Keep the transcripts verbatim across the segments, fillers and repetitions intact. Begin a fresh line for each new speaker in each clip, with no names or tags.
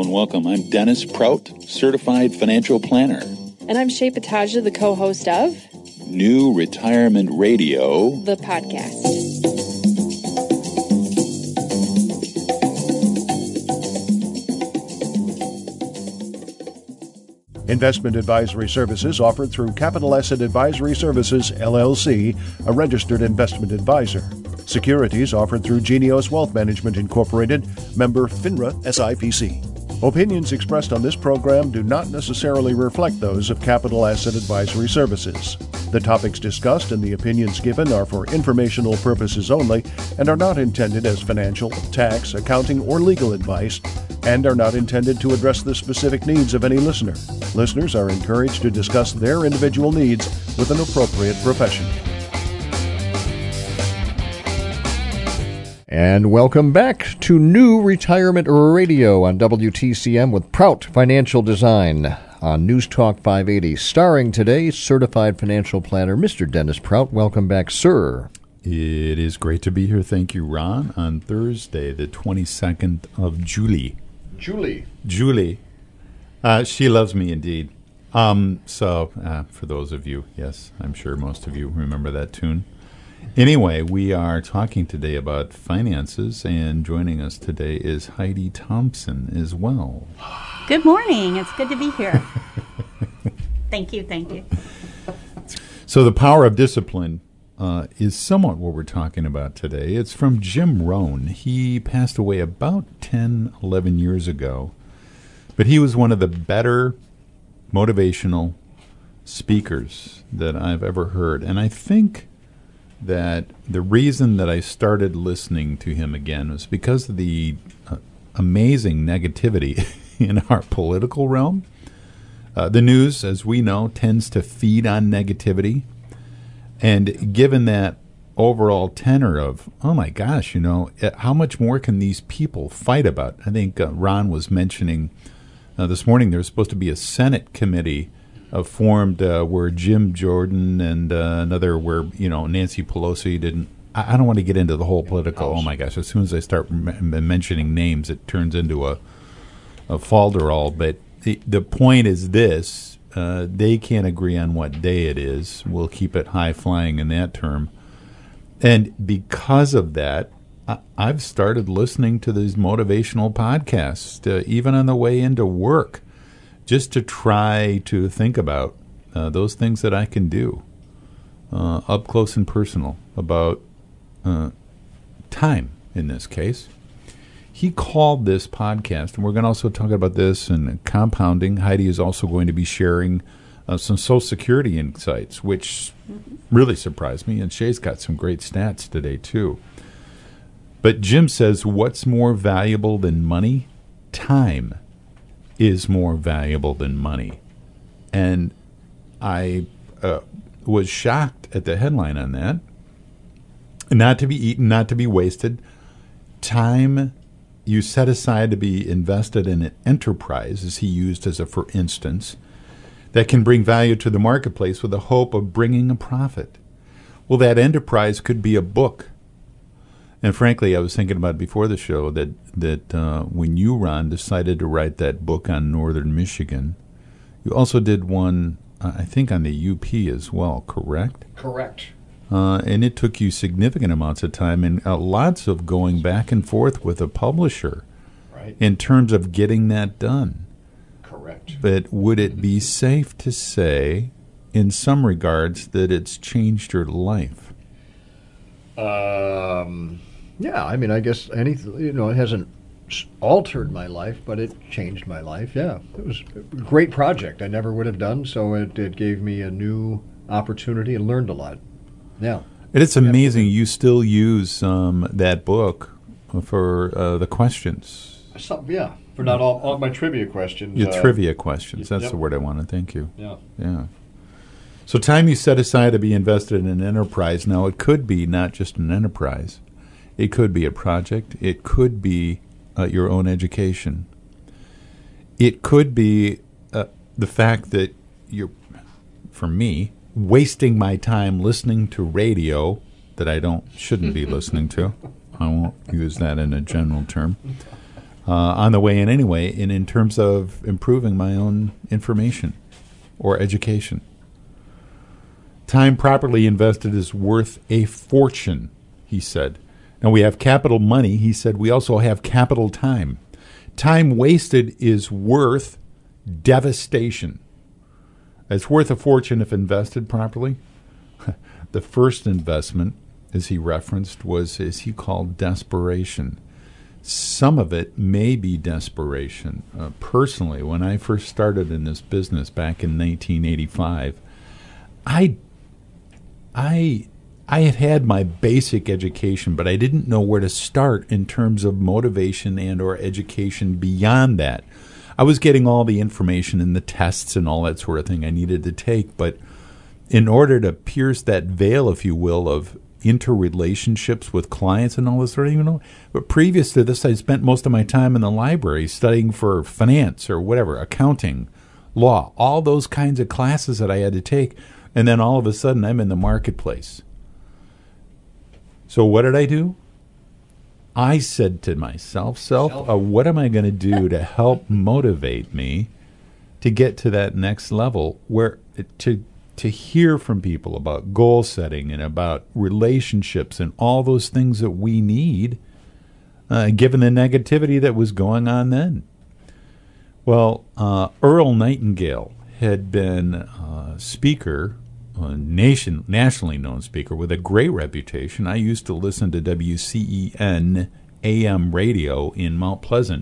and welcome. I'm Dennis Prout, Certified Financial Planner.
And I'm Shay Pataja, the co-host of
New Retirement Radio,
the podcast.
Investment advisory services offered through Capital Asset Advisory Services, L L C, a registered investment advisor. Securities offered through Genios Wealth Management Incorporated, member FINRA S I P C. Opinions expressed on this program do not necessarily reflect those of Capital Asset Advisory Services. The topics discussed and the opinions given are for informational purposes only and are not intended as financial, tax, accounting, or legal advice, and are not intended to address the specific needs of any listener. Listeners are encouraged to discuss their individual needs with an appropriate professional.
And welcome back to New Retirement Radio on W T C M with Prout Financial Design on News Talk five eighty. Starring today, Certified Financial Planner, Mister Dennis Prout. Welcome back, sir.
It is great to be here. Thank you, Ron. On Thursday, the twenty-second of July.
Julie.
Julie. Uh, she loves me indeed. Um, so, uh, for those of you, yes, I'm sure most of you remember that tune. Anyway, we are talking today about finances, and joining us today is Heidi Thompson as well.
Good morning. It's good to be here. Thank you. Thank you.
So the power of discipline uh, is somewhat what we're talking about today. It's from Jim Rohn. He passed away about ten, eleven years ago, but he was one of the better motivational speakers that I've ever heard. And I think that the reason that I started listening to him again was because of the uh, amazing negativity in our political realm. Uh, the news, as we know, tends to feed on negativity. And given that overall tenor of, oh my gosh, you know, how much more can these people fight about? I think uh, Ron was mentioning uh, this morning there's supposed to be a Senate committee Uh, formed uh, where Jim Jordan and uh, another where, you know, Nancy Pelosi didn't. I, I don't want to get into the whole political. Oh my gosh! As soon as I start m- mentioning names, it turns into a a falderall. But the the point is this: uh, they can't agree on what day it is. We'll keep it high flying in that term. And because of that, I, I've started listening to these motivational podcasts, uh, even on the way into work, just to try to think about uh, those things that I can do uh, up close and personal about uh, time in this case. He called this podcast, and we're going to also talk about this and compounding. Heidi is also going to be sharing uh, some Social Security insights, which really surprised me, and Shay's got some great stats today too. But Jim says, what's more valuable than money? Time is more valuable than money. And I uh, was shocked at the headline on that. Not to be eaten, not to be wasted. Time you set aside to be invested in an enterprise, as he used as a for instance, that can bring value to the marketplace with the hope of bringing a profit. Well, that enterprise could be a book. And frankly, I was thinking about before the show that that uh, when you, Ron, decided to write that book on Northern Michigan, you also did one, uh, I think, on the U P as well, correct?
Correct.
Uh, and it took you significant amounts of time and uh, lots of going back and forth with a publisher,
right,
in terms of getting that done.
Correct.
But would it be safe to say, in some regards, that it's changed your life?
Um, yeah, I mean, I guess anything, you know, it hasn't altered my life, but it changed my life. Yeah, it was a great project I never would have done, so it, it gave me a new opportunity and learned a lot. Yeah.
And it's amazing you still use um, that book for uh, the questions.
Some, yeah, for not all, all my trivia questions.
Your
uh,
trivia questions. That's
yep.
the word I want to thank you.
Yeah.
Yeah. So time you set aside to be invested in an enterprise. Now, it could be not just an enterprise. It could be a project. It could be uh, your own education. It could be uh, the fact that you're, for me, wasting my time listening to radio that I don't shouldn't be listening to. I won't use that in a general term. uh, on the way in anyway, and in terms of improving my own information or education. Time properly invested is worth a fortune, he said. Now we have capital money. He said we also have capital time. Time wasted is worth devastation. It's worth a fortune if invested properly. The first investment, as he referenced, was, as he called, desperation. Some of it may be desperation. Uh, personally, when I first started in this business back in nineteen eighty-five, I, I, I had had my basic education, but I didn't know where to start in terms of motivation and or education beyond that. I was getting all the information and the tests and all that sort of thing I needed to take, but in order to pierce that veil, if you will, of interrelationships with clients and all this sort of thing, you know, but previous to this, I spent most of my time in the library studying for finance or whatever, accounting, law, all those kinds of classes that I had to take, and then all of a sudden I'm in the marketplace. So what did I do? I said to myself, self, uh, what am I going to do to help motivate me to get to that next level where to to hear from people about goal setting and about relationships and all those things that we need, uh, given the negativity that was going on then. Well, uh, Earl Nightingale had been a speaker, a nation, nationally known speaker with a great reputation. I used to listen to W C E N A M radio in Mount Pleasant.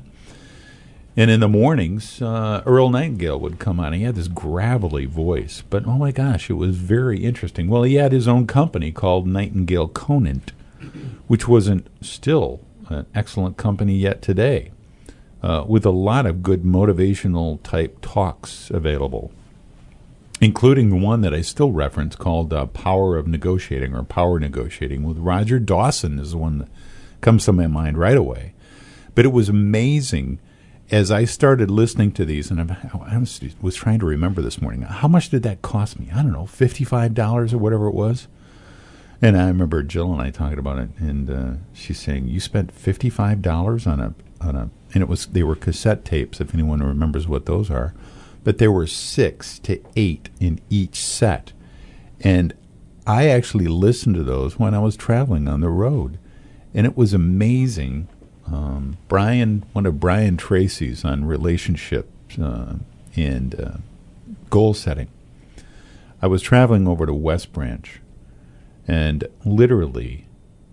And in the mornings, uh, Earl Nightingale would come on. He had this gravelly voice, but oh my gosh, it was very interesting. Well, he had his own company called Nightingale Conant, which wasn't still an excellent company yet today, uh, with a lot of good motivational type talks available, including one that I still reference called uh, Power of Negotiating or Power Negotiating with Roger Dawson is the one that comes to my mind right away. But it was amazing as I started listening to these, and I was, was trying to remember this morning, how much did that cost me? I don't know, fifty-five dollars or whatever it was. And I remember Jill and I talking about it, and uh, she's saying, you spent fifty-five dollars on a, on a, and it was, they were cassette tapes, if anyone remembers what those are, but there were six to eight in each set. And I actually listened to those when I was traveling on the road, and it was amazing. Um, Brian, one of Brian Tracy's on relationships uh, and uh, goal setting. I was traveling over to West Branch, and literally,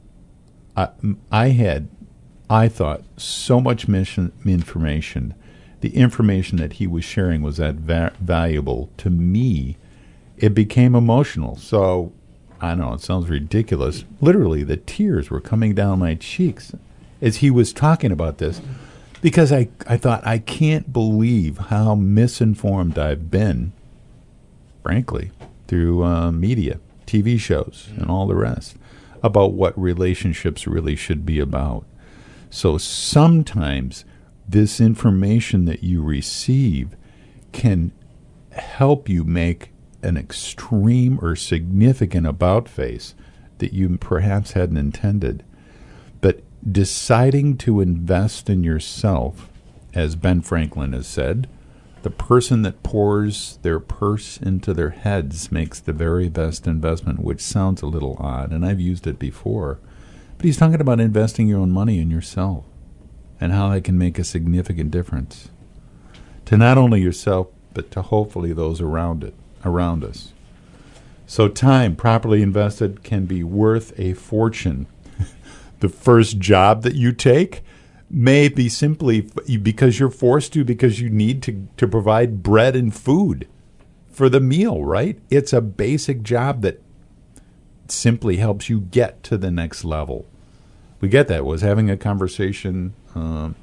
I, I had, I thought, so much mission, information. The information that he was sharing was that va- valuable to me. It became emotional. So, I know, it sounds ridiculous. Literally, the tears were coming down my cheeks as he was talking about this, because I, I thought, I can't believe how misinformed I've been, frankly, through uh, media, T V shows, and all the rest, about what relationships really should be about. So sometimes this information that you receive can help you make an extreme or significant about face that you perhaps hadn't intended. But deciding to invest in yourself, as Ben Franklin has said, the person that pours their purse into their heads makes the very best investment, which sounds a little odd, and I've used it before. But he's talking about investing your own money in yourself and how that can make a significant difference to not only yourself, but to hopefully those around it, around us. So time properly invested can be worth a fortune. The first job that you take may be simply because you're forced to, because you need to, to provide bread and food for the meal, right? It's a basic job that simply helps you get to the next level. We get that. I was having a conversation um,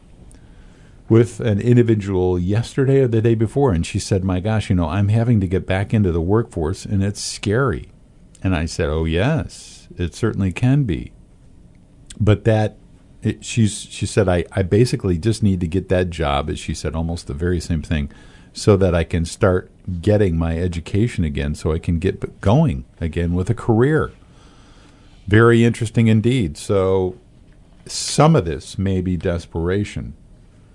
with an individual yesterday or the day before, and she said, my gosh, you know, I'm having to get back into the workforce, and it's scary. And I said, oh, yes, it certainly can be. But that, it, she's, she said, I, I basically just need to get that job, as she said, almost the very same thing, so that I can start getting my education again, so I can get going again with a career. Very interesting indeed. So some of this may be desperation.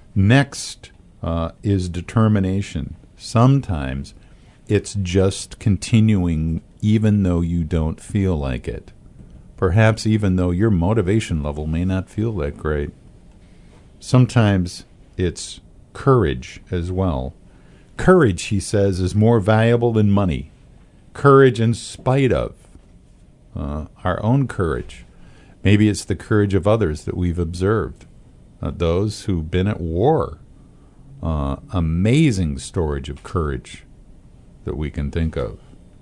Next uh, is determination. Sometimes it's just continuing even though you don't feel like it. Perhaps even though your motivation level may not feel that great. Sometimes it's courage as well. Courage, he says, is more valuable than money. Courage in spite of uh, our own courage. Maybe it's the courage of others that we've observed. Uh, those who've been at war. Uh, amazing storage of courage that we can think of.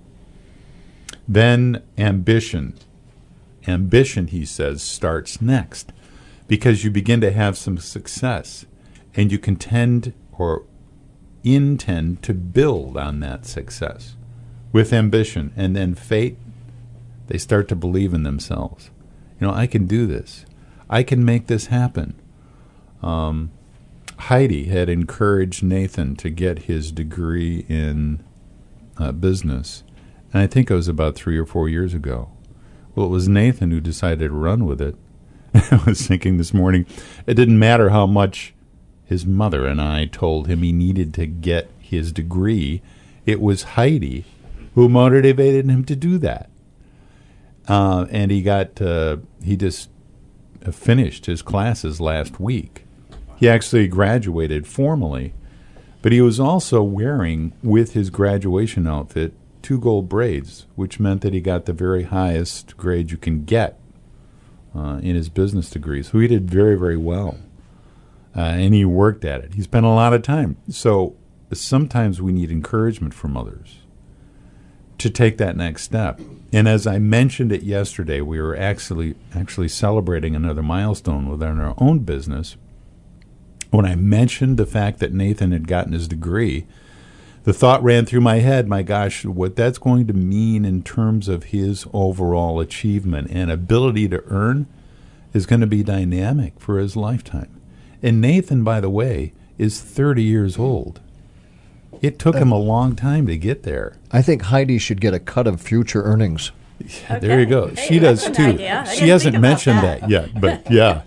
Then ambition. Ambition, he says, starts next because you begin to have some success and you can tend or intend to build on that success with ambition. And then fate, they start to believe in themselves. You know, I can do this. I can make this happen. Um, Heidi had encouraged Nathan to get his degree in uh, business. And I think it was about three or four years ago. Well, it was Nathan who decided to run with it. I was thinking this morning, it didn't matter how much his mother and I told him he needed to get his degree. It was Heidi who motivated him to do that. Uh, and he got, uh, he just finished his classes last week. He actually graduated formally, but he was also wearing, with his graduation outfit, two gold braids, which meant that he got the very highest grade you can get uh, in his business degree. So he did very, very well, uh, and he worked at it. He spent a lot of time. So sometimes we need encouragement from others to take that next step. And as I mentioned it yesterday, we were actually actually celebrating another milestone within our own business. When I mentioned the fact that Nathan had gotten his degree, the thought ran through my head, my gosh, what that's going to mean in terms of his overall achievement and ability to earn is going to be dynamic for his lifetime. And Nathan, by the way, is thirty years old. It took him a long time to get there.
I think Heidi should get a cut of future earnings.
Okay. There you go.
Hey,
she does
an
too.
idea.
She hasn't mentioned
that.
that yet, but yeah.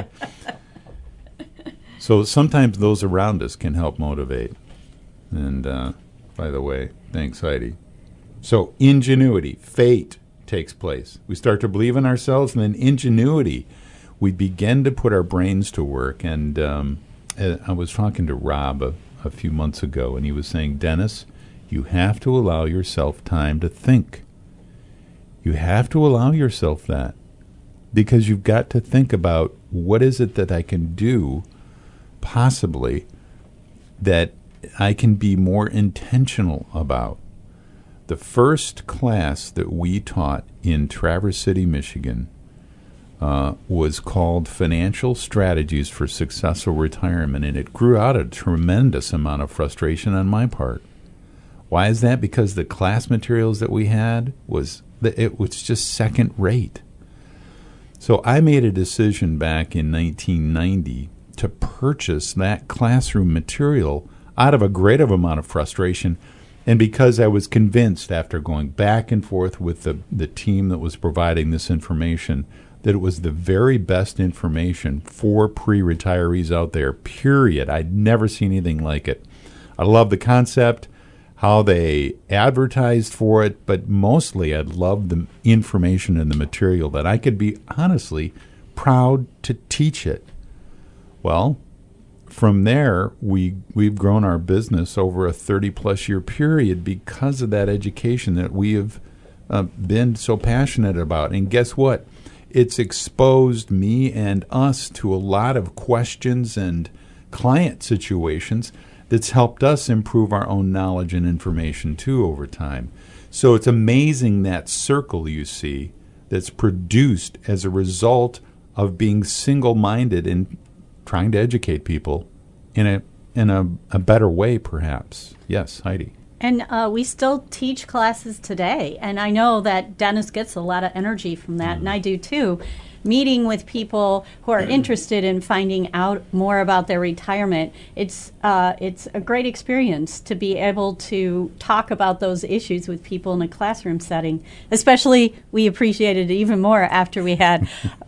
So sometimes those around us can help motivate. And uh, by the way, thanks, Heidi. So ingenuity, fate takes place. We start to believe in ourselves, and then ingenuity. We begin to put our brains to work. And um, I was talking to Rob a, a few months ago, and he was saying, Dennis, you have to allow yourself time to think. You have to allow yourself that, because you've got to think about what is it that I can do possibly that I can be more intentional about. The first class that we taught in Traverse City, Michigan, uh, was called Financial Strategies for Successful Retirement, and it grew out a tremendous amount of frustration on my part. Why is that? Because the class materials that we had was it was just second rate. So I made a decision back in nineteen ninety to purchase that classroom material out of a great amount of frustration, and because I was convinced after going back and forth with the, the team that was providing this information that it was the very best information for pre-retirees out there, period. I'd never seen anything like it. I love the concept, how they advertised for it, but mostly I loved the information and the material that I could be honestly proud to teach it. Well, from there, we, we've grown our business over a thirty-plus year period because of that education that we have uh, been so passionate about. And guess what? It's exposed me and us to a lot of questions and client situations that's helped us improve our own knowledge and information, too, over time. So it's amazing that circle you see that's produced as a result of being single-minded and trying to educate people in a in a, a better way, perhaps. Yes, Heidi.
And uh, we still teach classes today, and I know that Dennis gets a lot of energy from that, mm. and I do too. Meeting with people who are interested in finding out more about their retirement, it's uh, it's a great experience to be able to talk about those issues with people in a classroom setting. Especially, we appreciated it even more after we had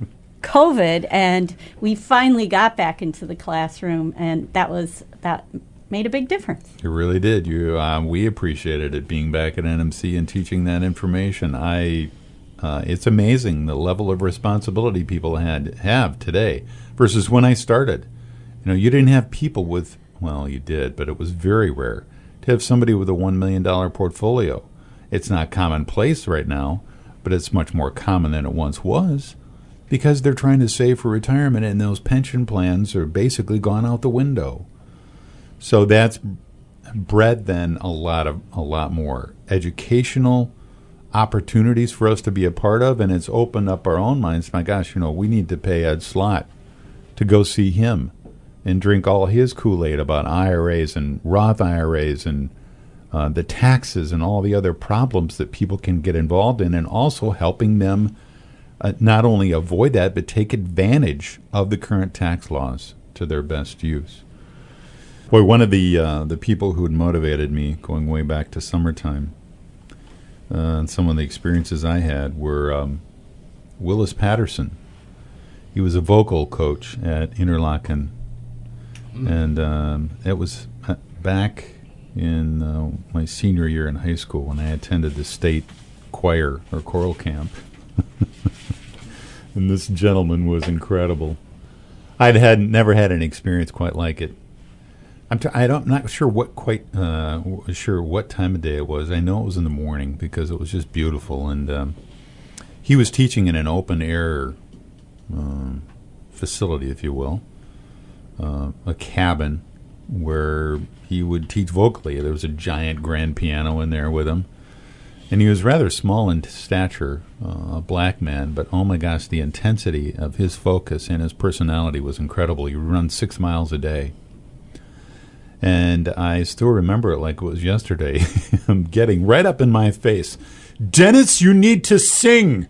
COVID, and we finally got back into the classroom, and that was that made a big difference.
It really did. You, uh, we appreciated it being back at N M C and teaching that information. I, uh, it's amazing the level of responsibility people had have today versus when I started. You know, you didn't have people with, well, you did, but it was very rare to have somebody with a one million dollars portfolio. It's not commonplace right now, but it's much more common than it once was because they're trying to save for retirement, and those pension plans are basically gone out the window. So that's bred then a lot of a lot more educational opportunities for us to be a part of, and it's opened up our own minds. My gosh, you know, we need to pay Ed Slott to go see him and drink all his Kool-Aid about I R As and Roth I R As and uh, the taxes and all the other problems that people can get involved in, and also helping them uh, not only avoid that, but take advantage of the current tax laws to their best use. Boy, one of the uh, the people who had motivated me going way back to summertime, uh, and some of the experiences I had were um, Willis Patterson. He was a vocal coach at Interlochen, mm. and um, it was back in uh, my senior year in high school when I attended the state choir or choral camp. And this gentleman was incredible. I'd had never had an experience quite like it. I'm, t- I don't, I'm not sure what quite uh, sure what time of day it was. I know it was in the morning because it was just beautiful. And um, he was teaching in an open air um, facility, if you will, uh, a cabin where he would teach vocally. There was a giant grand piano in there with him, and he was rather small in stature, uh, a black man. But oh my gosh, the intensity of his focus and his personality was incredible. He would run six miles a day. And I still remember it like it was yesterday. I'm getting right up in my face. Dennis, you need to sing.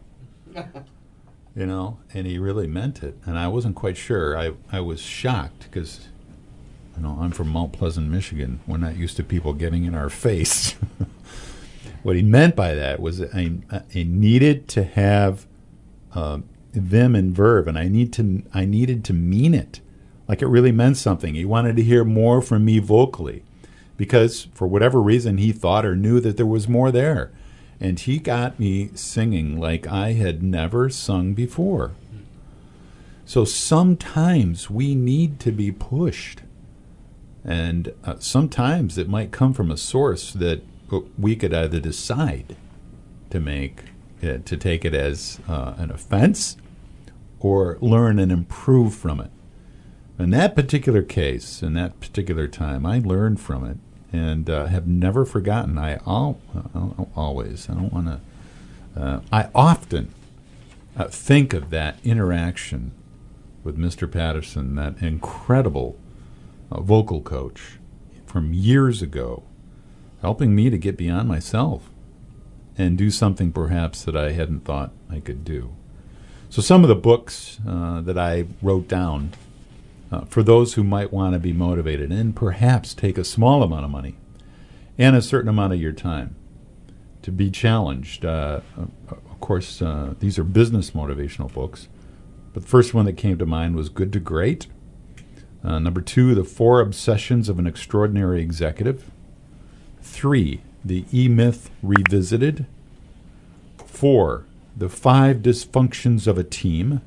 You know, and he really meant it. And I wasn't quite sure. I, I was shocked because, you know, I'm from Mount Pleasant, Michigan. We're not used to people getting in our face. What he meant by that was that I, I needed to have uh, vim and verve, and I need to I needed to mean it. Like it really meant something. He wanted to hear more from me vocally because for whatever reason he thought or knew that there was more there. And he got me singing like I had never sung before. So sometimes we need to be pushed. And uh, sometimes it might come from a source that we could either decide to make, uh, to take it as uh, an offense or learn and improve from it. In that particular case, in that particular time, I learned from it and uh, have never forgotten. I al- uh, always, I don't want to, uh, I often uh, think of that interaction with Mister Patterson, that incredible uh, vocal coach from years ago, helping me to get beyond myself and do something perhaps that I hadn't thought I could do. So some of the books uh, that I wrote down Uh, for those who might want to be motivated and perhaps take a small amount of money and a certain amount of your time to be challenged. Uh, of course, uh, these are business motivational books. But the first one that came to mind was Good to Great. Uh, number two, The Four Obsessions of an Extraordinary Executive. Three, The E-Myth Revisited. Four, The Five Dysfunctions of a Team.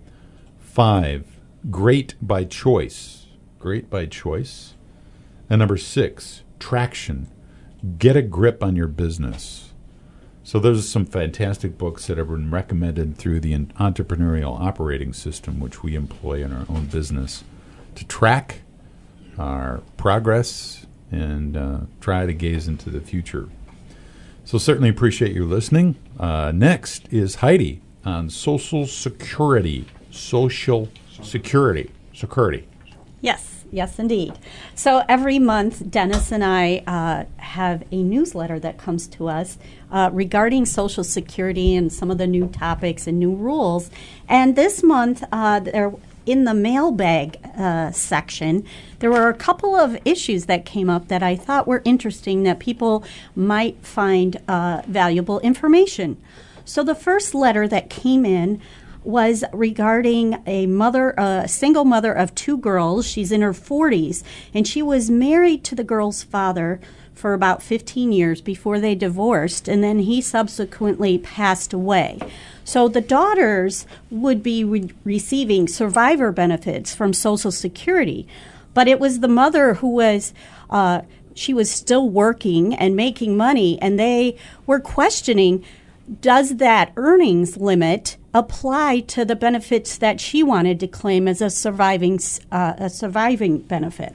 Five, Great by Choice. Great by Choice. And number six, Traction. Get a grip on your business. So those are some fantastic books that have been recommended through the entrepreneurial operating system, which we employ in our own business to track our progress and uh, try to gaze into the future. So certainly appreciate you listening. Uh, next is Heidi on Social Security. Social Security. Security.
Yes, yes, indeed. So every month, Dennis and I uh, have a newsletter that comes to us uh, regarding Social Security and some of the new topics and new rules. And this month, uh, there, in the mailbag uh, section, there were a couple of issues that came up that I thought were interesting that people might find uh, valuable information. So the first letter that came in was regarding a mother, a single mother of two girls. She's in her forties, and she was married to the girl's father for about fifteen years before they divorced, and then he subsequently passed away. So the daughters would be re- receiving survivor benefits from Social Security, but it was the mother who was, uh, she was still working and making money, and they were questioning, does that earnings limit apply to the benefits that she wanted to claim as a surviving, uh, a surviving benefit?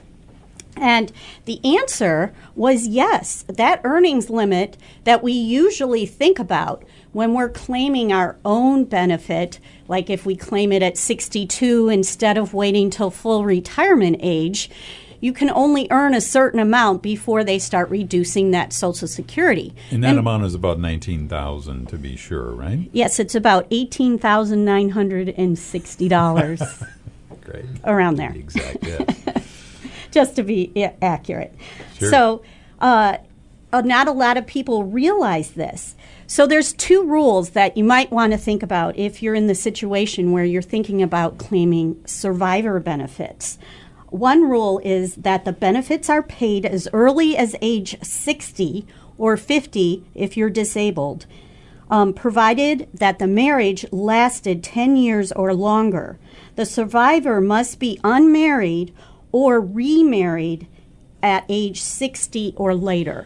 And the answer was yes. That earnings limit that we usually think about when we're claiming our own benefit, like if we claim it at sixty-two instead of waiting till full retirement age, you can only earn a certain amount before they start reducing that Social Security.
And that
and,
amount is about nineteen thousand dollars to be sure, right?
Yes, it's about eighteen thousand nine hundred sixty dollars.
Great.
Around there.
Exact, yes.
Just to be I- accurate.
Sure.
So uh, uh, not a lot of people realize this. So there's two rules that you might want to think about if you're in the situation where you're thinking about claiming survivor benefits. One rule is that the benefits are paid as early as age sixty or fifty if you're disabled, um, provided that the marriage lasted ten years or longer. The survivor must be unmarried or remarried at age sixty or later.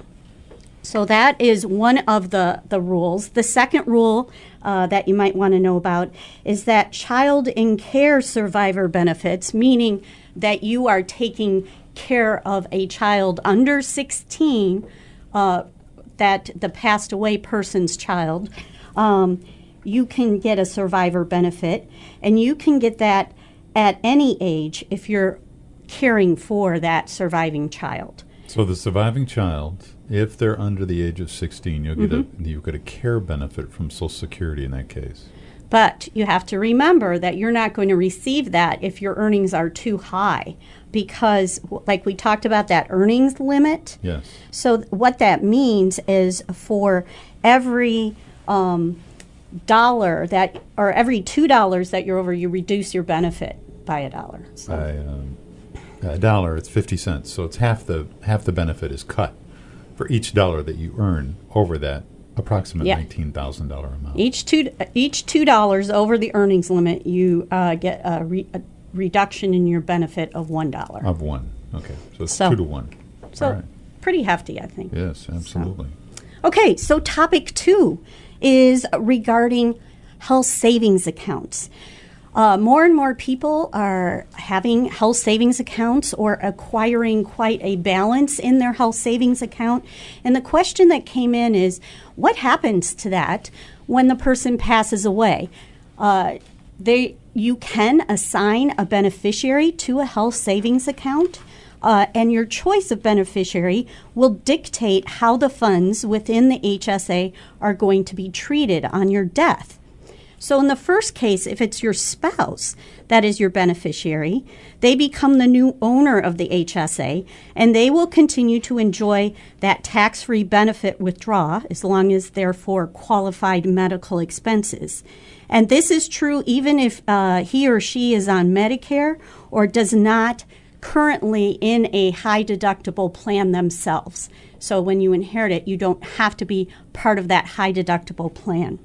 So that is one of the, the rules. The second rule uh, that you might want to know about is that child in care survivor benefits, meaning that you are taking care of a child under sixteen, uh, that the passed away person's child, um, you can get a survivor benefit, and you can get that at any age if you're caring for that surviving child.
So the surviving child, if they're under the age of sixteen, you'll get
Mm-hmm.
a you get a care benefit from Social Security in that case.
But you have to remember that you're not going to receive that if your earnings are too high, because like we talked about that earnings limit.
Yes.
So th- what that means is for every um, dollar that, or every two dollars that you're over, you reduce your benefit by a dollar. So.
By um, a dollar, it's fifty cents. So it's half the half the benefit is cut for each dollar that you earn over that approximate
Yeah.
nineteen thousand dollar amount.
Each two each two dollars over the earnings limit, you uh, get a, re, a reduction in your benefit of one dollar.
Of one. Okay. So it's
So-
two to one.
So
All right.
pretty hefty, I think.
Yes, absolutely.
Okay, so topic two is regarding health savings accounts. Uh, more and more people are having health savings accounts or acquiring quite a balance in their health savings account. And the question that came in is, what happens to that when the person passes away? Uh, they, you can assign a beneficiary to a health savings account. Uh, and your choice of beneficiary will dictate how the funds within the H S A are going to be treated on your death. So in the first case, if it's your spouse that is your beneficiary, they become the new owner of the H S A, and they will continue to enjoy that tax-free benefit withdrawal as long as they're for qualified medical expenses. And this is true even if uh, he or she is on Medicare or does not currently in a high deductible plan themselves. So when you inherit it, you don't have to be part of that high deductible plan.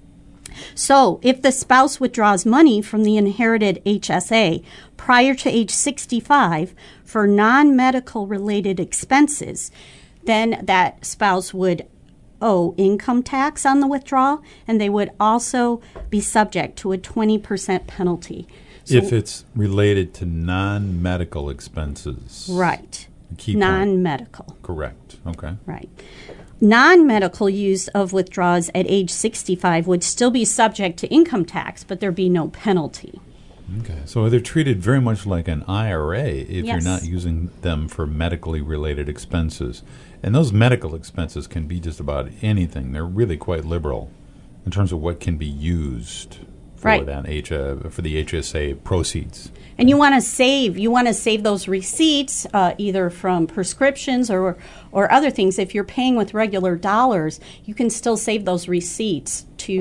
So if the spouse withdraws money from the inherited H S A prior to age sixty-five for non-medical related expenses, then that spouse would owe income tax on the withdrawal, and they would also be subject to a twenty percent penalty. So,
If it's related to non-medical expenses.
right,
Key point.
non-medical.
Correct. Okay.
Right. Non-medical use of withdrawals at age sixty-five would still be subject to income tax, but there'd be no penalty.
Okay. So they're treated very much like an I R A if you're
Yes.
not using them for medically related expenses. And those medical expenses can be just about anything. They're really quite liberal in terms of what can be used for
Right.
that H, uh, for the H S A proceeds.
And you want to save, you want to save those receipts uh, either from prescriptions or or other things. If you're paying with regular dollars, you can still save those receipts to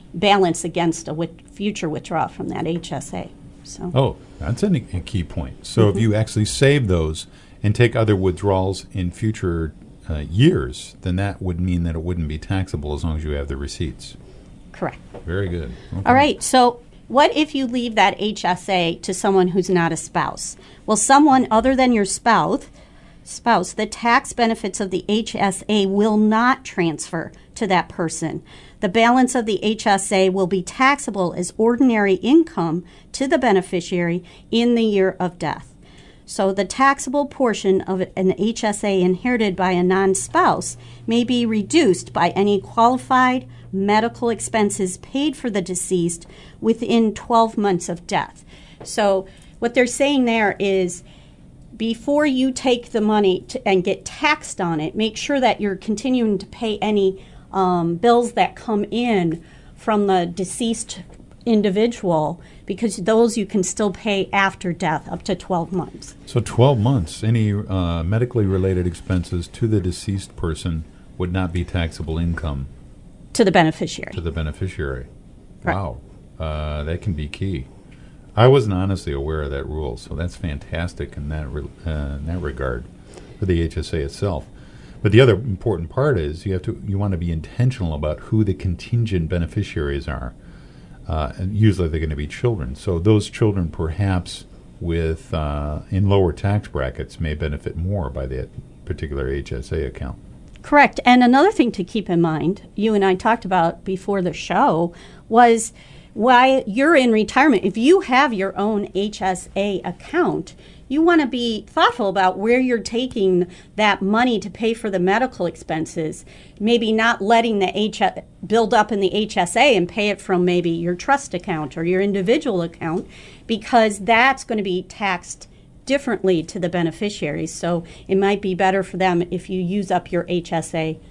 balance against a with future withdrawal from that H S A. So.
Oh, that's a, a key point. So mm-hmm. if you actually save those and take other withdrawals in future uh, years, then that would mean that it wouldn't be taxable as long as you have the receipts.
Correct.
Very good. Okay.
All right. So what if you leave that H S A to someone who's not a spouse? Well, someone other than your spouse, spouse, the tax benefits of the H S A will not transfer to that person. The balance of the H S A will be taxable as ordinary income to the beneficiary in the year of death. So the taxable portion of an H S A inherited by a non-spouse may be reduced by any qualified medical expenses paid for the deceased within twelve months of death. So what they're saying there is, before you take the money to, and get taxed on it, make sure that you're continuing to pay any um, bills that come in from the deceased individual, because those you can still pay after death up to twelve months.
So twelve months, any uh, medically related expenses to the deceased person would not be taxable income.
To the beneficiary.
To the beneficiary.
Right.
Wow. Uh, that can be key. I wasn't honestly aware of that rule, so that's fantastic in that re- uh, in that regard for the H S A itself. But the other important part is you have to you want to be intentional about who the contingent beneficiaries are. Uh, and usually they're going to be children. So those children, perhaps with uh, in lower tax brackets, may benefit more by that particular H S A account.
Correct. And another thing to keep in mind, you and I talked about before the show, was while you're in retirement, if you have your own H S A account, you want to be thoughtful about where you're taking that money to pay for the medical expenses. Maybe not letting the H build up in the H S A and pay it from maybe your trust account or your individual account, because that's going to be taxed differently to the beneficiaries. So it might be better for them if you use up your H S A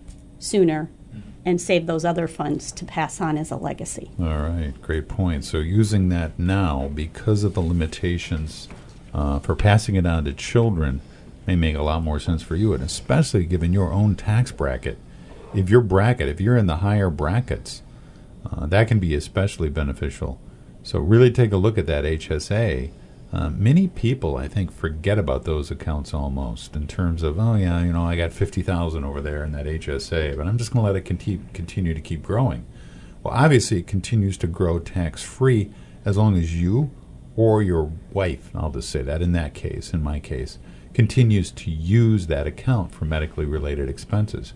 sooner and save those other funds to pass on as a legacy.
All right, great point. So using that now, because of the limitations uh, for passing it on to children, may make a lot more sense for you, and especially given your own tax bracket. If your bracket, if you're in the higher brackets, uh, that can be especially beneficial. So really take a look at that H S A. Uh, many people, I think, forget about those accounts almost in terms of, oh, yeah, you know, I got fifty thousand dollars over there in that H S A, but I'm just going to let it conti- continue to keep growing. Well, obviously, it continues to grow tax-free as long as you or your wife, I'll just say that in that case, in my case, continues to use that account for medically related expenses.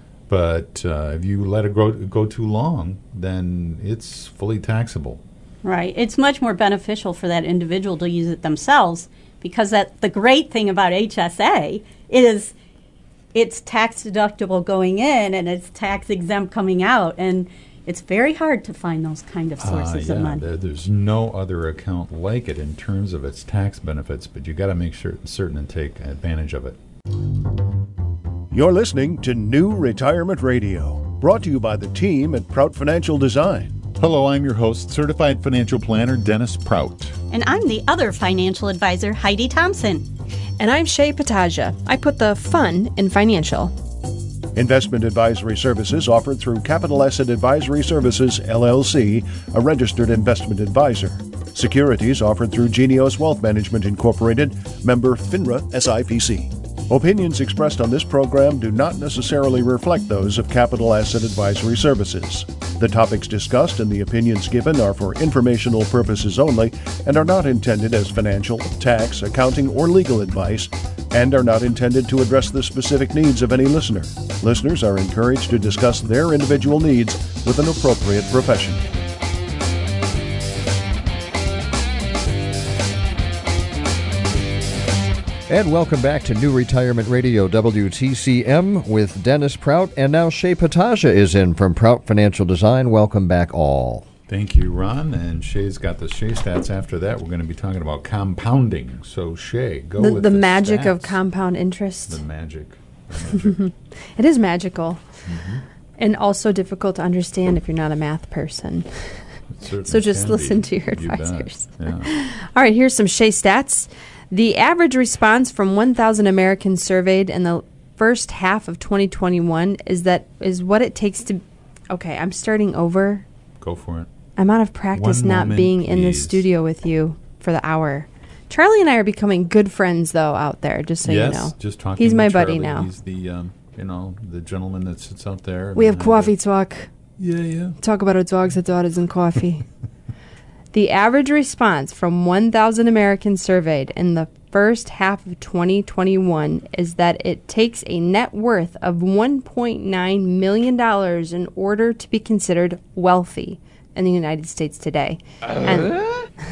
But uh, if you let it grow, go too long, then it's fully taxable.
Right. It's much more beneficial for that individual to use it themselves, because that the great thing about H S A is it's tax deductible going in and it's tax exempt coming out, and it's very hard to find those kind of sources
uh, yeah,
of money.
There, there's no other account like it in terms of its tax benefits, but you got to make sure certain and take advantage of it.
You're listening to New Retirement Radio, brought to you by the team at Prout Financial Design.
Hello, I'm your host, Certified Financial Planner Dennis Prout.
And I'm the other financial advisor, Heidi Thompson.
And I'm Shay Pataja. I put the fun in financial.
Investment advisory services offered through Capital Asset Advisory Services, L L C, a registered investment advisor. Securities offered through Genios Wealth Management Incorporated, member FINRA S I P C. Opinions expressed on this program do not necessarily reflect those of Capital Asset Advisory Services. The topics discussed and the opinions given are for informational purposes only and are not intended as financial, tax, accounting, or legal advice, and are not intended to address the specific needs of any listener. Listeners are encouraged to discuss their individual needs with an appropriate professional.
And welcome back to New Retirement Radio, W T C M, with Dennis Prout. And now Shay Pataja is in from Prout Financial Design. Welcome back all.
Thank you, Ron. And Shay's got the Shay stats after that. We're going to be talking about compounding. So, Shay, go
The,
with
the
the
magic
stats.
of compound interest.
The magic. The magic.
It is magical.
Mm-hmm.
And also difficult to understand if you're not a math person.
It certainly
So just
can
listen
be.
to your
You bet.
advisors.
Yeah.
All right, here's some Shay stats. The average response from one thousand Americans surveyed in the first half of twenty twenty-one is that is what it takes to... Okay, I'm starting over.
Go for it.
I'm out of practice
One
not
moment,
being in the
please.
studio with you for the hour. Charlie and I are becoming good friends, though, out there, just so
yes,
you know.
just talking
He's
to
my
Charlie.
buddy now.
He's the, um, you know, the gentleman that sits out there.
We have
behind
coffee
the-
talk.
Yeah, yeah.
Talk about our dogs, our daughters, and coffee. The average response from one thousand Americans surveyed in the first half of twenty twenty-one is that it takes a net worth of one point nine million dollars in order to be considered wealthy in the United States today. And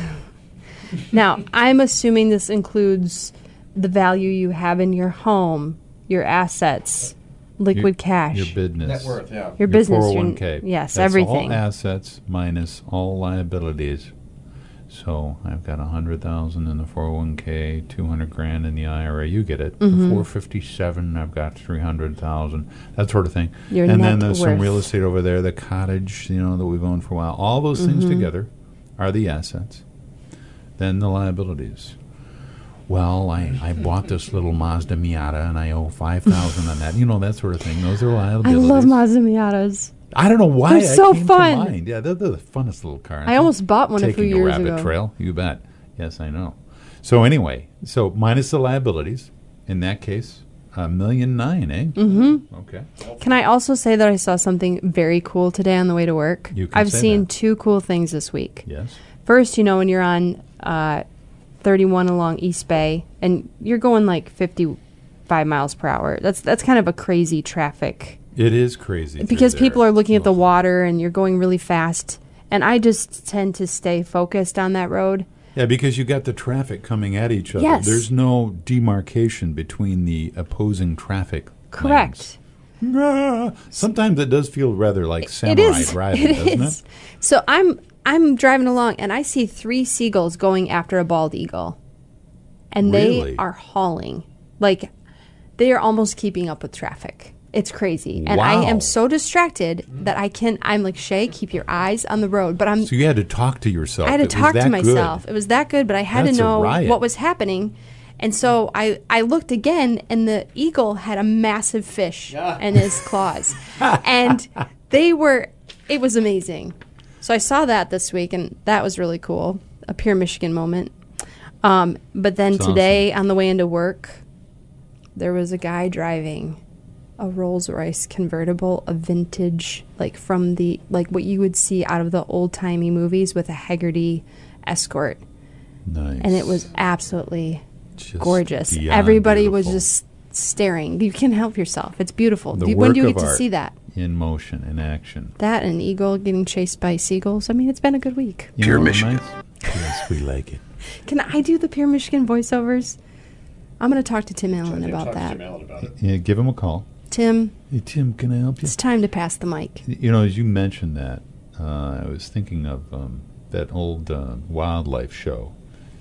now, I'm assuming this includes the value you have in your home, your assets, liquid
Your-
cash.
Your business.
Net worth, yeah.
Your
Your
business,
four oh
your-
one k.
yes,
That's
everything.
all assets minus all liabilities. So I've got a hundred thousand in the four oh one k, two hundred grand in the I R A. You get it.
Mm-hmm.
The four fifty-seven. I've got three hundred thousand. That sort of thing.
Your
and then
net
there's some
worth.
real estate over there. The cottage, you know, that we've owned for a while. All those things
Mm-hmm.
together are the assets. Then the liabilities. Well, I, I bought this little Mazda Miata and I owe five thousand on that. You know, that sort of thing. Those are
I
liabilities.
love Mazda Miatas.
I don't know why
They're
I
so
came
fun.
to mind. Yeah, they're, they're the funnest little car.
I almost bought one a
Taking
few years
rabbit
ago.
trail, you bet. Yes, I know. So anyway, so minus the liabilities, in that case, a million nine, eh?
Mm-hmm.
Okay.
Can I also say that I saw something very cool today on the way to work?
You can
I've
say
seen
that.
two cool things this week.
Yes.
First, you know, when you're on uh, thirty-one along East Bay and you're going like fifty-five miles per hour, that's that's kind of a crazy traffic.
It is crazy.
Because
through
people
there.
are looking at the
Ugh.
water and you're going really fast. And I just tend to stay focused on that road.
Yeah, because you got the traffic coming at each other.
Yes.
There's no demarcation between the opposing traffic
Correct.
lanes. Ah, Sometimes it does feel rather like
It
samurai
is.
driving,
It
doesn't
is.
it?
So I'm I'm driving along and I see three seagulls going after a bald eagle. And
Really?
they are hauling. Like they are almost keeping up with traffic. It's crazy. And I
Wow.
am so distracted that I can I'm like, Shay, keep your eyes on the road. But I'm
So you had to talk to yourself.
I had to
It was
talk to
that
myself.
good.
It was that good, but I had
That's
to
a
know
riot.
what was happening. And so I, I looked again, and the eagle had a massive fish in his claws. And they were, it was amazing. So I saw that this week, and that was really cool. A pure Michigan moment. Um, but then
That's
today, on the way into work, there was a guy driving a Rolls Royce convertible, a vintage, like from the, like what you would see out of the old timey movies with a Haggerty Escort.
Nice.
And it was absolutely
Just
gorgeous.
beyond
Everybody was
beautiful.
just staring. You can't help yourself. It's beautiful.
The
Do- when do you
work
get
of
to
art.
see that?
In motion, in action.
That and an eagle getting chased by seagulls. I mean, it's been a good week.
You
Pure
know,
Michigan.
nice? Yes, we like it.
Can I do the Pure Michigan voiceovers? I'm going to talk to Tim Allen
Tim,
about
talk to
that.
Tim Allen about it.
Yeah, give him a call.
Tim,
Hey, Tim, can I help you?
it's time to pass the mic.
You know, as you mentioned that, uh, I was thinking of um, that old uh, wildlife show.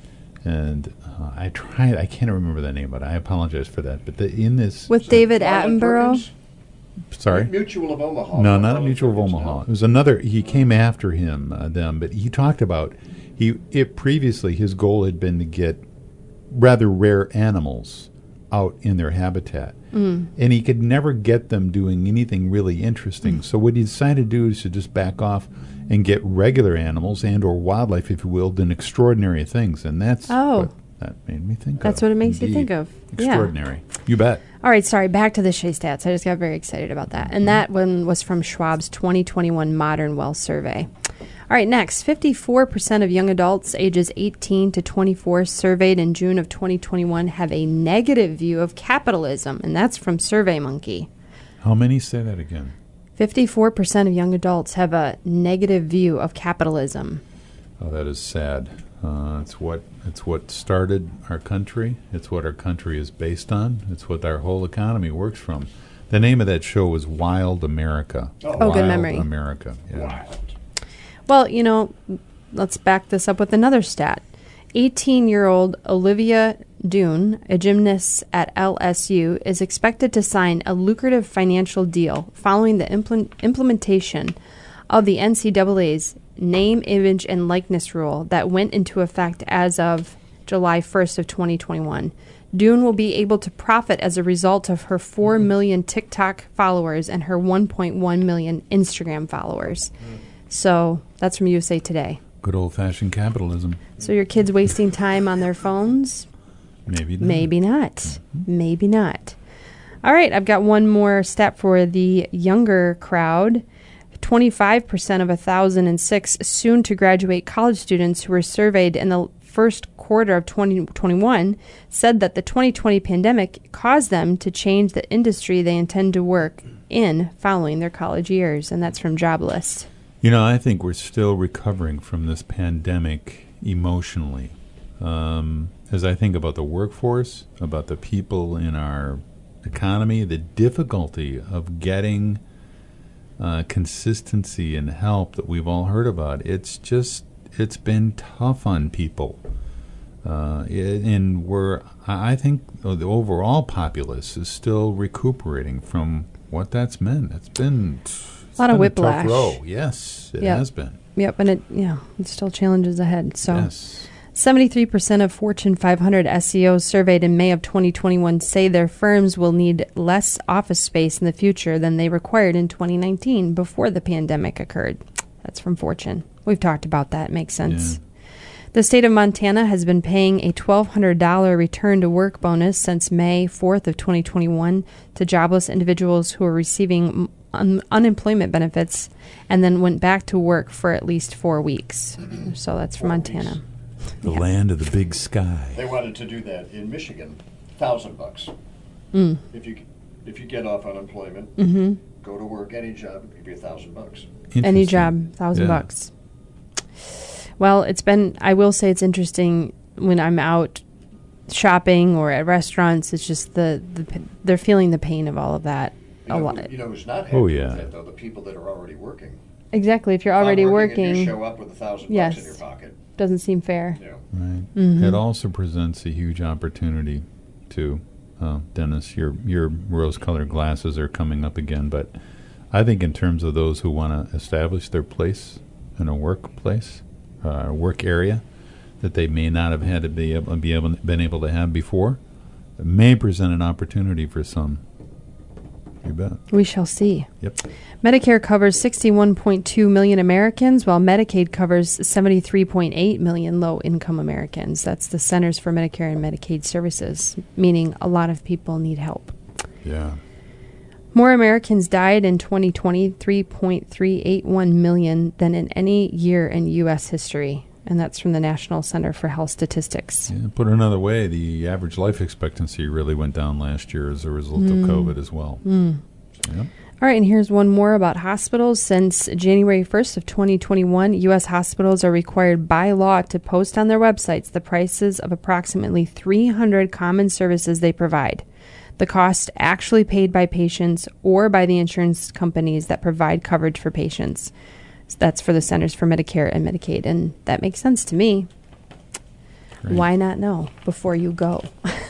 And uh, I tried, I can't remember the name, but I apologize for that. But the, in this.
With David
Marlon
Attenborough.
Perkins?
Sorry?
Mutual of Omaha.
No, not a
Marlon
Mutual of
Perkins,
Omaha.
no.
It was another. He came after him, uh, them, but he talked about he. It previously his goal had been to get rather rare animals out in their habitat,
Mm.
and he could never get them doing anything really interesting. So what he decided to do is to just back off and get regular animals and or wildlife, if you will, doing extraordinary things, and that's
Oh.
what that made me think.
That's
of.
what it makes you
Indeed.
think of. Yeah.
Extraordinary. You bet.
All right, sorry, back to the Shea Stats. I just got very excited about that. And that one was from Schwab's twenty twenty-one Modern Wealth Survey. All right, next, fifty-four percent of young adults ages eighteen to twenty-four surveyed in June of twenty twenty-one have a negative view of capitalism, and that's from SurveyMonkey.
How many say that again?
fifty-four percent of young adults have a negative view of capitalism.
Oh, that is sad. Uh, it's what it's what started our country. It's what our country is based on. It's what our whole economy works from. The name of that show was Wild America.
Oh,
Oh, good
Wild
memory.
America. Yeah.
Wild.
Well, you know, let's back this up with another stat. eighteen-year-old Olivia Dune, a gymnast at L S U, is expected to sign a lucrative financial deal following the impl- implementation of the N C double A's name, image, and likeness rule that went into effect as of July first of twenty twenty-one. Dune will be able to profit as a result of her four million TikTok followers and her one point one million Instagram followers. So that's from U S A Today.
Good old-fashioned capitalism.
So your kids wasting time on their phones?
Maybe not.
Maybe not. Maybe not. All right, I've got one more stat for the younger crowd. twenty-five percent of one thousand six soon-to-graduate college students who were surveyed in the first quarter of twenty twenty-one said that the twenty twenty pandemic caused them to change the industry they intend to work in following their college years, and that's from Joblist.
You know, I think we're still recovering from this pandemic emotionally. Um, as I think about the workforce, about the people in our economy, the difficulty of getting uh, consistency and help that we've all heard about, it's just, it's been tough on people. Uh, it, and we're, I think the overall populace is still recuperating from what that's meant. It's been
a lot of whiplash.
A tough row. Yes, it
Yep.
has been.
Yep, and it yeah, it's still challenges ahead. So,
Yes.
seventy-three percent of Fortune five hundred S E Os surveyed in May of twenty twenty-one say their firms will need less office space in the future than they required in twenty nineteen before the pandemic occurred. That's from Fortune. We've talked about that. It makes sense.
Yeah.
The state of Montana has been paying a twelve hundred dollars return to work bonus since May fourth of twenty twenty-one to jobless individuals who are receiving un- unemployment benefits and then went back to work for at least four weeks. So that's from Montana.
The land of the big sky.
They wanted to do that in Michigan, thousand bucks.
Mm.
If you if you get off unemployment,
Mm-hmm.
go to work, any job, it'll give you a thousand bucks.
Any
Interesting.
job, thousand
Yeah.
bucks. Well, it's been, I will say it's interesting when I'm out shopping or at restaurants. It's just the, the p- they're feeling the pain of all of that
You
a
know,
lot.
who- you know who's not happy
Oh, yeah.
with that, though? The people that are already working.
Exactly. If you're
Not
already
and
working,
you show up with a thousand
Yes.
bucks in your pocket.
doesn't seem fair.
You know.
Right.
Mhm.
It also presents a huge opportunity, too. Uh, Dennis, your your rose-colored glasses are coming up again, but I think in terms of those who want to establish their place in a workplace, uh, a work area that they may not have had to be able, be able been able to have before, it may present an opportunity for some. You bet.
We shall see.
Yep.
Medicare covers sixty-one point two million Americans, while Medicaid covers seventy-three point eight million low-income Americans. That's the Centers for Medicare and Medicaid Services, meaning a lot of people need help.
Yeah.
More Americans died in twenty twenty, three point three eight one million, than in any year in U S history. And that's from the National Center for Health Statistics.
Yeah. Put another way, the average life expectancy really went down last year as a result of COVID as well.
Mm.
So, yeah.
All right, and here's one more about hospitals. Since January first of twenty twenty-one, U S hospitals are required by law to post on their websites the prices of approximately three hundred common services they provide, the cost actually paid by patients or by the insurance companies that provide coverage for patients. So that's for the Centers for Medicare and Medicaid, and that makes sense to me.
Great.
Why not know before you go?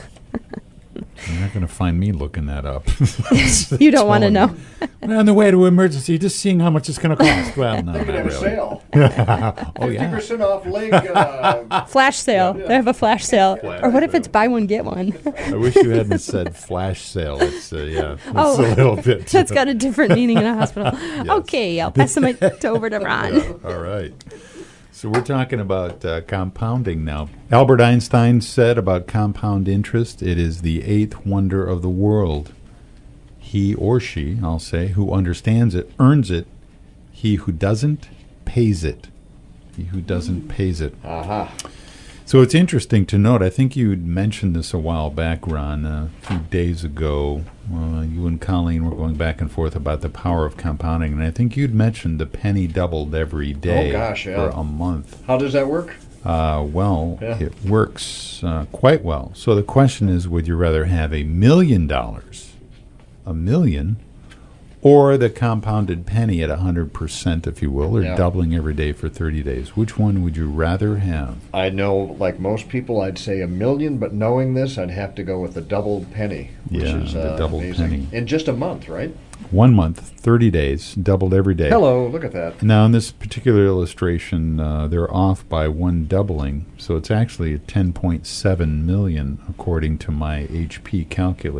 You're not going to find me looking that up.
You don't want to know.
On the way to emergency, just seeing how much it's going to cost. Well, no,
They could
not
have a
really.
sale.
Oh,
fifty
yeah.
percent off leg. Uh,
Flash sale.
Yeah.
They have a flash sale.
Flash
Or what if
sale.
it's buy one, get one?
I wish you hadn't said flash sale. It's, uh, yeah, it's
Oh,
a little bit.
That's got a different meaning in a hospital. Okay, I'll pass the mic over to Ron.
All right. So we're talking about uh, compounding now. Albert Einstein said about compound interest, it is the eighth wonder of the world. He or she, I'll say, who understands it, earns it. He who doesn't, pays it. He who doesn't, pays it.
aha.
So it's interesting to note, I think you had mentioned this a while back, Ron, uh, a few days ago. Uh, you and Colleen were going back and forth about the power of compounding, and I think you'd mentioned the penny doubled every day
Oh, gosh, yeah.
for a month.
How does that work?
Uh, well,
Yeah.
it works uh, quite well. So the question is, would you rather have a million dollars, a million, or the compounded penny at one hundred percent, if you will, or
Yeah.
doubling every day for thirty days? Which one would you rather have?
I know, like most people, I'd say a million, but knowing this, I'd have to go with the doubled penny, which
Yeah,
is
the
uh,
doubled
amazing.
penny.
In just a month, right?
One month, thirty days, doubled every day.
Hello, look at that.
Now, in this particular illustration, uh, they're off by one doubling, so it's actually ten point seven million, according to my H P calculator.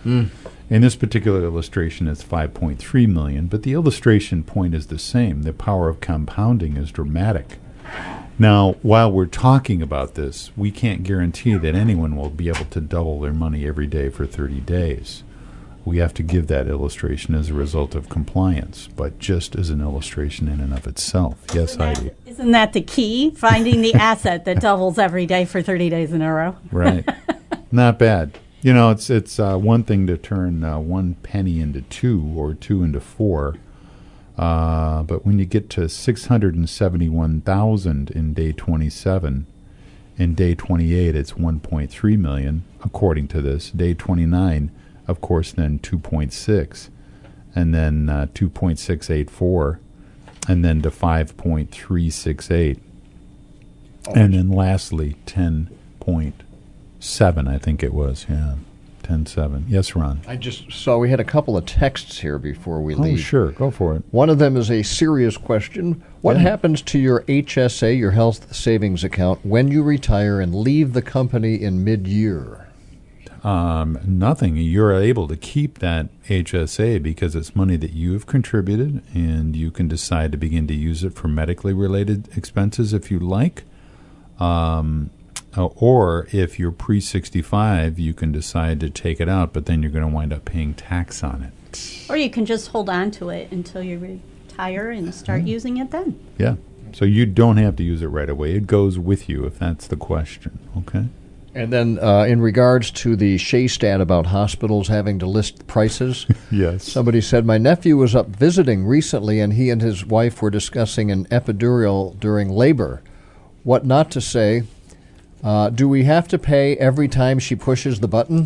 Mm. In this particular illustration, it's five point three million, but the illustration point is the same. The power of compounding is dramatic. Now, while we're talking about this, we can't guarantee that anyone will be able to double their money every day for thirty days. We have to give that illustration as a result of compliance, but just as an illustration in and of itself. Yes,
Isn't that,
Heidi.
Isn't that the key? Finding the asset that doubles every day for thirty days in a row.
Right. Not bad. You know, it's it's uh, one thing to turn uh, one penny into two or two into four, uh, but when you get to six hundred seventy-one thousand in day twenty-seven, in day twenty-eight it's one point three million, according to this. Day twenty-nine, of course, then two point six, and then uh, two point six eight four, and then to five point three six eight, oh, and then lastly ten point seven, I think it was, yeah, ten seven. Yes, Ron.
I just saw we had a couple of texts here before we
Oh,
leave.
sure, go for it.
One of them is a serious question. What
Yeah.
happens to your H S A, your health savings account, when you retire and leave the company in mid-year?
Um, nothing. You're able to keep that H S A because it's money that you've contributed, and you can decide to begin to use it for medically related expenses if you like. Um, uh, or if you're pre sixty-five, you can decide to take it out, but then you're going to wind up paying tax on it.
Or you can just hold on to it until you retire and start
Mm-hmm.
using it then.
Yeah. So you don't have to use it right away. It goes with you if that's the question. Okay.
And then uh, in regards to the Shea stat about hospitals having to list prices,
Yes.
somebody said, my nephew was up visiting recently and he and his wife were discussing an epidural during labor. What not to say, uh, do we have to pay every time she pushes the button?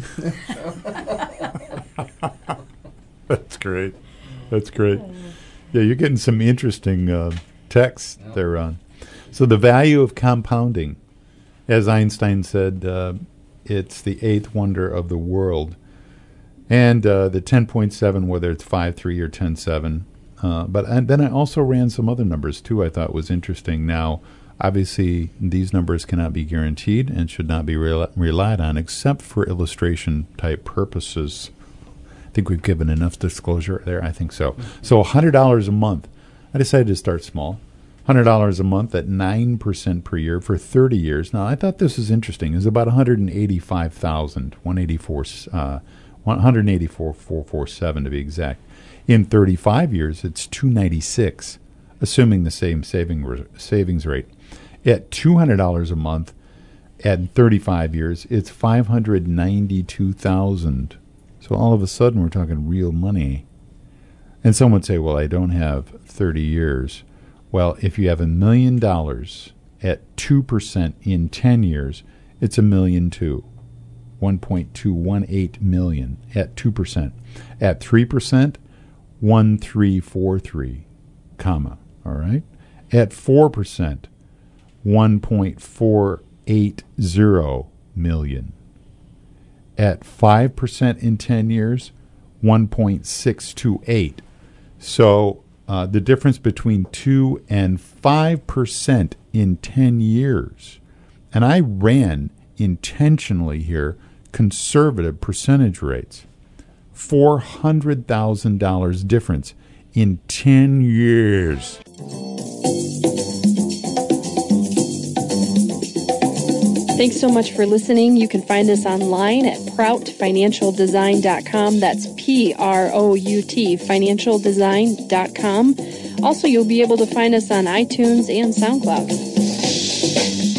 That's great. That's great. Yeah, you're getting some interesting uh, texts there, Ron. So the value of compounding, as Einstein said, uh, it's the eighth wonder of the world. And uh, the ten point seven, whether it's five three or ten seven. Uh, but and then I also ran some other numbers, too, I thought was interesting. Now, obviously, these numbers cannot be guaranteed and should not be rel- relied on except for illustration-type purposes. I think we've given enough disclosure there. I think so. So one hundred dollars a month. I decided to start small. one hundred dollars a month at nine percent per year for thirty years. Now, I thought this was interesting. It's about one hundred eighty-five thousand, one eighty-four, uh, one hundred eighty-four thousand four hundred forty-seven to be exact. In thirty-five years, it's two hundred ninety-six, assuming the same saving re- savings rate. At two hundred dollars a month, at thirty-five years, it's five hundred ninety-two thousand dollars. So all of a sudden, we're talking real money. And some would say, well, I don't have thirty years. Well, if you have a million dollars at two percent in ten years, it's a million two. one point two one eight million at two percent. At three percent, one three four three, comma, all right? At four percent, one point four eight zero million. At five percent in ten years, one point six two eight. So uh, the difference between two and five percent in ten years. And I ran intentionally here conservative percentage rates. four hundred thousand dollars difference in ten years.
Thanks so much for listening. You can find us online at prout financial design dot com. That's P R O U T, financial design dot com. Also, you'll be able to find us on iTunes and SoundCloud.